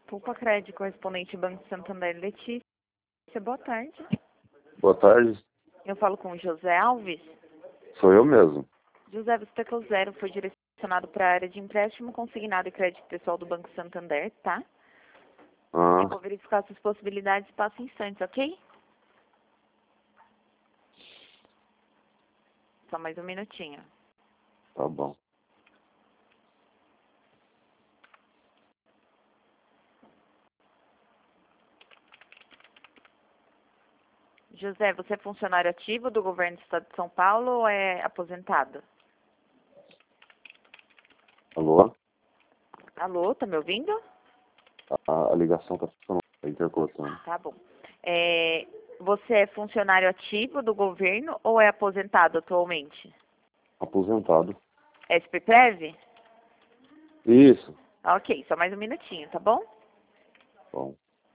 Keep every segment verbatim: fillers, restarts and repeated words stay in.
Poupa Crédito, correspondente Banco Santander. Letícia, boa tarde. Boa tarde, Eu falo com o José Alves. sou eu mesmo. José, você teclou zero, foi direcionado para a área de empréstimo consignado e crédito pessoal do Banco Santander, tá? Ah, Eu vou verificar suas possibilidades e passo em instantes, ok? Só mais um minutinho. tá bom. José, você é funcionário ativo do governo do estado de São Paulo ou é aposentado? Alô? Alô, tá me ouvindo? A, a ligação tá funcionando, tá intercortando. Tá bom. É, você é funcionário ativo do governo ou é aposentado atualmente? Aposentado. S P Prev? Isso. Ok, só mais um minutinho, tá bom? Bom.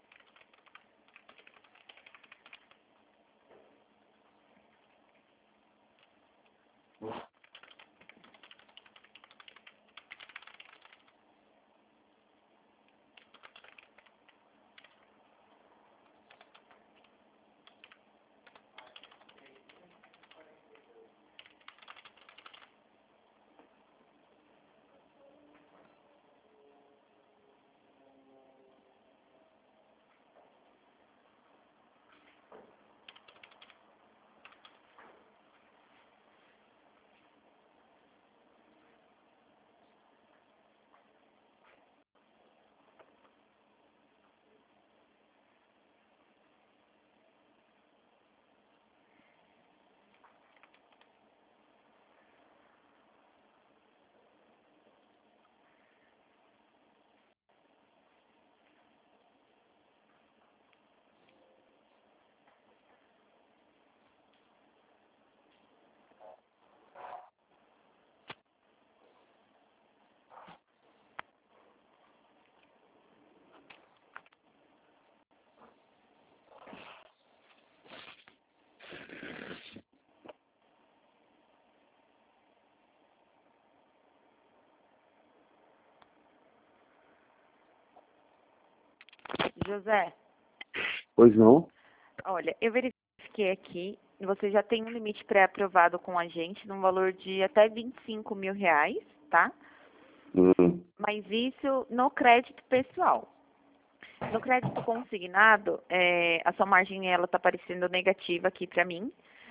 José, Pois não? olha, eu verifiquei aqui, você já tem um limite pré-aprovado com a gente, num valor de até vinte e cinco mil reais, tá? Hum. Mas isso no crédito pessoal. No crédito consignado, é, a sua margem ela está aparecendo negativa aqui para mim,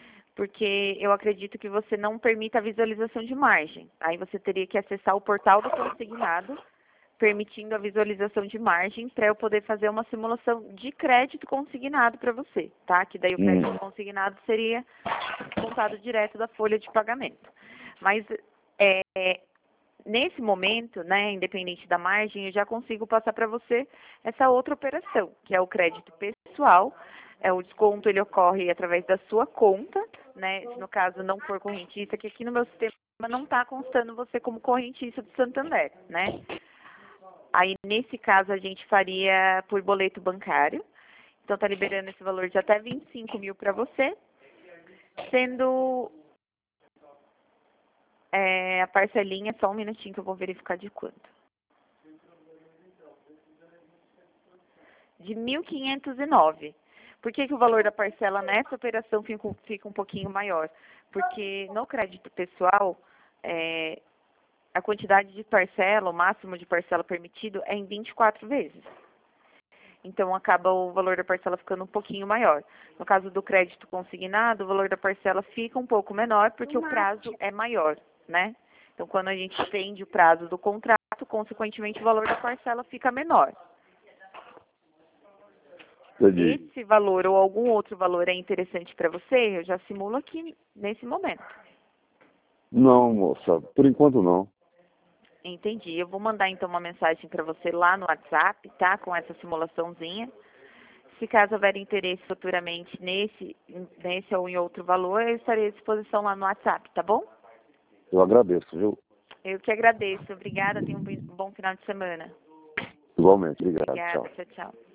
porque eu acredito que você não permita a visualização de margem. Aí você teria que acessar o portal do consignado, permitindo a visualização de margem para eu poder fazer uma simulação de crédito consignado para você, tá? Que daí o crédito Hum. consignado seria contado direto da folha de pagamento. Mas é, nesse momento, né, independente da margem, eu já consigo passar para você essa outra operação, que é o crédito pessoal. É, o desconto ele ocorre através da sua conta, né? Se no caso não for correntista, que aqui no meu sistema não está constando você como correntista do Santander, né? Aí, nesse caso, a gente faria por boleto bancário. Então, tá liberando esse valor de até vinte e cinco mil para você, sendo é, a parcelinha, só um minutinho que eu vou verificar de quanto. De mil quinhentos e nove. Por que que o valor da parcela nessa operação fica, um- fica um pouquinho maior? Porque no crédito pessoal, é, a quantidade de parcela, o máximo de parcela permitido é em vinte e quatro vezes. Então, acaba o valor da parcela ficando um pouquinho maior. No caso do crédito consignado, o valor da parcela fica um pouco menor, porque o prazo é maior, né? Então, quando a gente estende o prazo do contrato, consequentemente, o valor da parcela fica menor. Entendi. Esse valor ou algum outro valor é interessante para você, eu já simulo aqui nesse momento. Não, moça, por enquanto não. Entendi. Eu vou mandar então uma mensagem para você lá no WhatsApp, tá? Com essa simulaçãozinha. Se caso houver interesse futuramente nesse, nesse ou em outro valor, eu estarei à disposição lá no WhatsApp, tá bom? Eu agradeço, viu? Eu que agradeço. Obrigada. Tenha um bom final de semana. Igualmente, obrigado, Obrigada. tchau. Tchau, tchau.